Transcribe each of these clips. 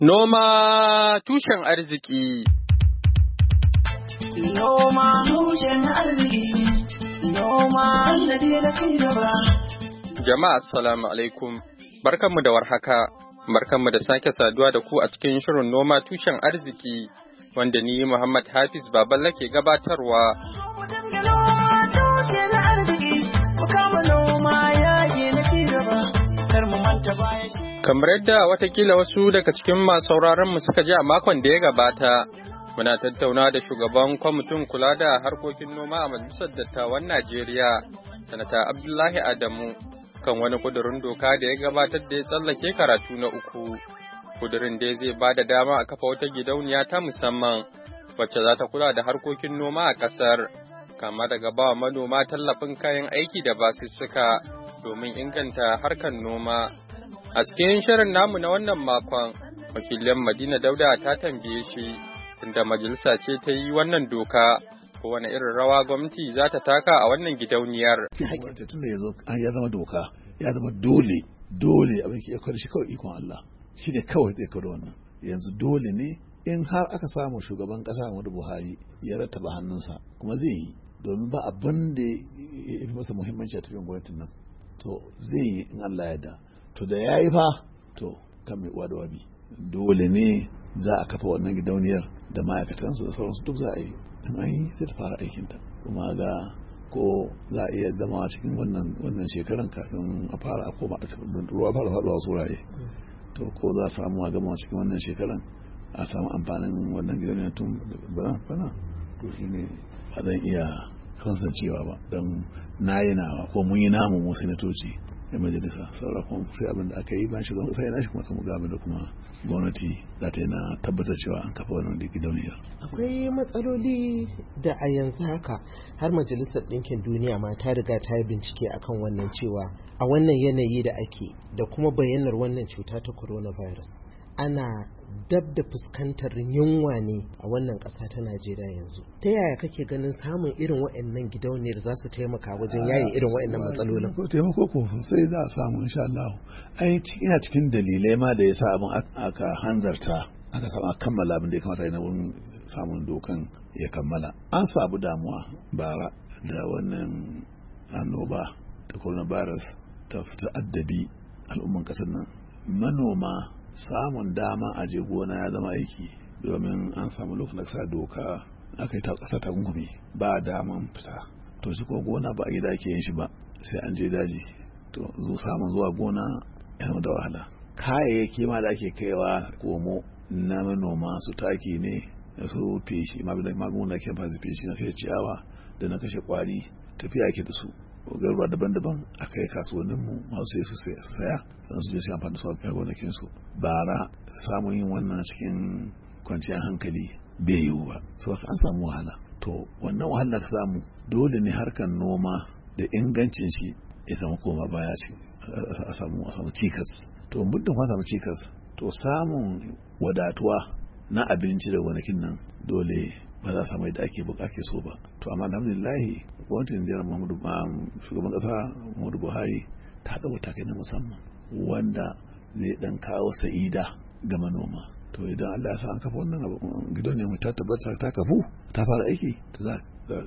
Noma tushen arziki. Noma tushen arziki. Noma sannadi na cigaba. Jama'a assalamu alaikum. Barkanmu da warhaka. Barkanmu da sake saduwa da ku a cikin shirin noma tushen arziki wanda ni Muhammad Hafiz Baballa ke gabatarwa. Kamar yadda watakila wasu daga cikin masu sauraron mu suka ji a makon da ya gabata, muna tattauna da shugaban kwamitin kula da harkokin noma a Majalisar Dattawan Najeriya, Sanata Abdullahi Adamu, kan wani kudurin doka da ya gabatar da ya tsallake karatu na uku. Kudurin dai zai ba da dama a kafa wata gidauniya ta musamman wacce za ta kula da harkokin noma a ƙasar, kama daga ba manoma tallafin kayan aiki da basussuka domin inganta harkar noma. A cikin shirin namu na wannan makon, wakilin Madina Dauda ta tambaye shi tunda majalisa ce ta yi wannan doka, ko wani irin rawa gwamnati za ta taka a wannan gidauniyar. Hakkinta tunda ya zama doka, ya zama dole abin ke kwar shi kawai ikon Allah. Shi ne kawai zai kawo wannan. Yanzu dole ne in har aka samu shugaban kasa Muhammadu Buhari ya rattaba hannunsa, kuma zai yi, domin ba abin da ya fi masa muhimmanci a tafiyan gwamnatin nan. To zai yi in Allah ya da. To da ya yi fa, to kan mai uwa da wabi. Dole ne za a kafa wannan gidauniyar da ma'aikatansu da sauransu duk za a yi. In an yi sai ta fara aikinta. Kuma ga ko za a iya zama cikin wannan shekaran kafin a fara a koma ruwa fara faɗuwa wasu wurare. To ko za a samu a gama cikin wannan shekaran a samu amfanin wannan gidauniyar tun bana. To shi ne ba zan iya kansancewa ba don na yi nawa ko mun yi namu mu sanatoci da majalisa saura kuma sai abin da aka yi ban shi sai na shi kuma ta mugabe da kuma gwamnati za ta yi na tabbatar cewa an kafa wannan gidauniyar. Akwai matsaloli da a yanzu haka har majalisar ɗinkin duniya ma ta riga ta yi bincike akan wannan cewa a wannan yanayi da ake da kuma bayyanar wannan cuta ta coronavirus ana dab da fuskantar yunwa ne a wannan ƙasa ta Najeriya yanzu. Ta yaya kake ganin samun irin waɗannan gidauniyar za su taimaka wajen yaye irin waɗannan matsalolin? Ko taimako ko sai za a samu insha Allah. Ina cikin dalilai ma da yasa abin aka hanzarta aka samu a kammala abin da ya kamata na wurin samun dokan ya kammala. An samu damuwa bara da wannan annoba ta coronavirus ta addabi al'umman ƙasar nan. Manoma samun dama a je gona ya zama aiki, domin an samu lokacin da sa doka aka yi ta ƙasa ta gungumi ba daman fita. To shi ko gona ba a gida ake yin shi ba, sai an je daji. To samun zuwa gona yana da wahala. Kayayyaki ma da ake kaiwa komo na manoma su taki ne da su feshi magunguna ke amfani da feshi na kashe ciyawa da na kashe kwari, tafiya ake da su garuruwa daban-daban a kai kasuwanninmu masu sai su saya sannan su je su amfani da su a gonakin su. Bara samun yin wannan cikin kwanciyar hankali bai yiwu ba, saboda an samu wahala. To wannan wahala ka samu dole ne harkar noma da ingancin shi ya zama koma baya ce a samu cikas. To muddin kuma samu cikas, to samun wadatuwa na abinci da gonakin nan dole ba za a samu yadda ake so ba. To amma alhamdulillah gwamnatin jihar shugaban kasa Muhammadu Buhari ta ɗau matakai na musamman wanda zai dan kawo sa'ida ga manoma. To idan Allah ya sa an kafa wannan gidauniyar ta tabbata ta kafu ta fara aiki, to za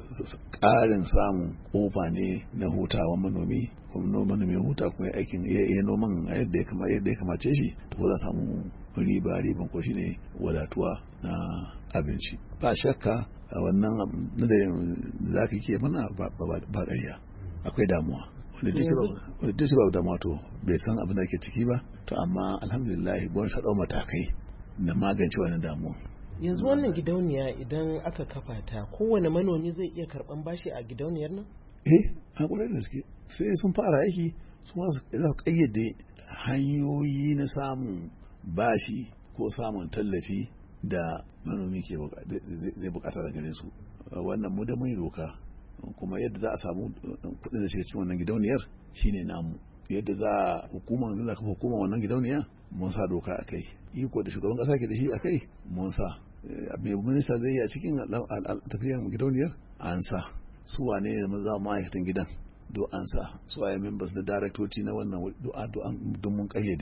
ƙarin samun kofa ne na hutawa manomi, kuma manomi huta kuma aikin ya noman yadda ya kamace shi, to za samu riban ko shine wadatuwa na abinci. Ba shakka a wannan nadarin da za ka ke mana ba ƙarya, akwai damuwa wanda duk ba damuwa to bai san abin da ke ciki ba. To amma alhamdulillah gwamnati ta ɗau matakai na magance wannan damuwa. Yanzu wannan gidauniya idan aka kafa ta, kowane manomi zai iya karɓan bashi a gidauniyar nan? A ƙwarar da suke sai sun fara aiki su ma za su ƙayyade hanyoyi na samun bashi ko samun tallafi da manomi zai bukata daga gare su. Wannan mu da mai doka, kuma yadda za a samu kuɗin da shiga cikin wannan gidauniyar shine namu. Yadda za a hukumar wannan gidauniya mun sa doka a kai, iko da shugaban kasa ke da shi a kai mun sa. Mai minista zai yi a cikin tafiyar gidauniyar an sa. Su wane ne za ma'aikatan gidan do an sa. Su waye members da daraktoci na wannan don mun kayyade.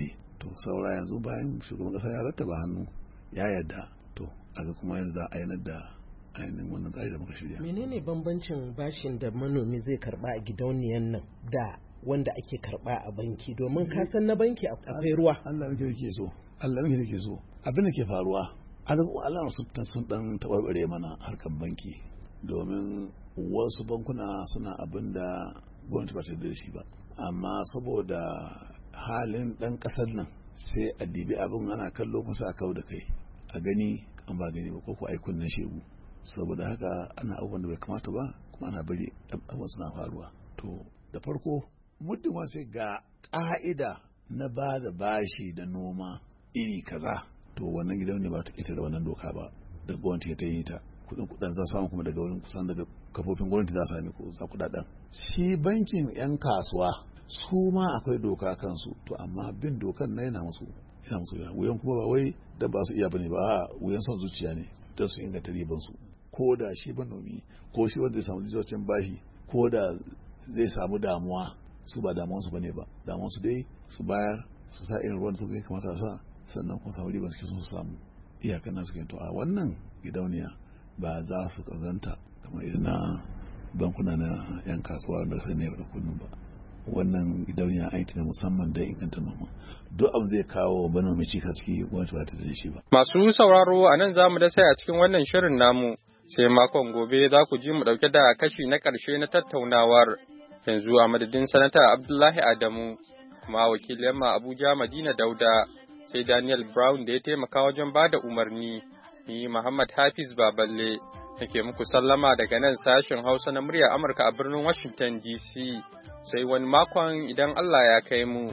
to saura yanzu bayan shugaban kasa ya rattaba hannu ya yarda to aga kuma yanzu za a yanar da ainihin wannan tsari da muka shirya. Menene bambancin bashin da manomi zai karba a gidauniyan nan da wanda ake karba a banki, domin ka san na banki akwai ruwa? Allah muke so abin da ke faruwa Allah sun dan tabarbare mana harkar banki, domin wasu bankuna suna abin da gwamnati ba ta da shi ba, amma saboda halin dan kasar nan sai a dibi abin ana kallo kusa a kawo da kai a gani an ba gani ba ko ai kunnen shegu, saboda haka ana abubuwan da bai kamata ba kuma ana bari abubuwan suna faruwa. To da farko muddin wasu ga ƙa'ida na ba da bashi da noma iri kaza, to wannan gidan ne ba ta ƙetare wannan doka ba da gwamnati ta yi ta. Kudin za samu kuma daga wurin kusan daga kafofin gwamnati za su sami kudaden. Shi bankin 'yan kasuwa su ma akwai doka kansu, to amma bin dokan na yana musu wuyan kuma ba wai da ba su iya bane ba, wuyan son zuciya ne don su inganta riban su. Ko da shi manomi ko shi wanda zai samu jijiyar bashi ko da zai samu damuwa, su ba damuwansu bane ba, damuwansu dai su bayar su sa irin ruwan da suka kamata sa, sannan kuma samu riban suke su samu iyakan nasu kai. To a wannan gidauniya ba za su kazanta kamar idan na bankuna na 'yan kasuwa da kai ne da kullum ba. Wannan gidauniya aiki na musamman da inganta noma, duk abu zai kawo manomi cikas ciki gwamnati ba ta da shi ba. Masu sauraro a nan za mu da sai a cikin wannan shirin namu, sai makon gobe za ku ji mu ɗauke da kashi na ƙarshe na tattaunawar. Yanzu a madadin sanata Abdullahi Adamu, kuma wakilin ma Abuja Madina Dauda, sai Daniel Brown da ya taimaka wajen ba da umarni. Ni Muhammad Hafiz Baballe nake muku sallama daga nan sashen Hausa na muryar Amurka a birnin Washington DC. Sai wani makon idan Allah ya kai mu.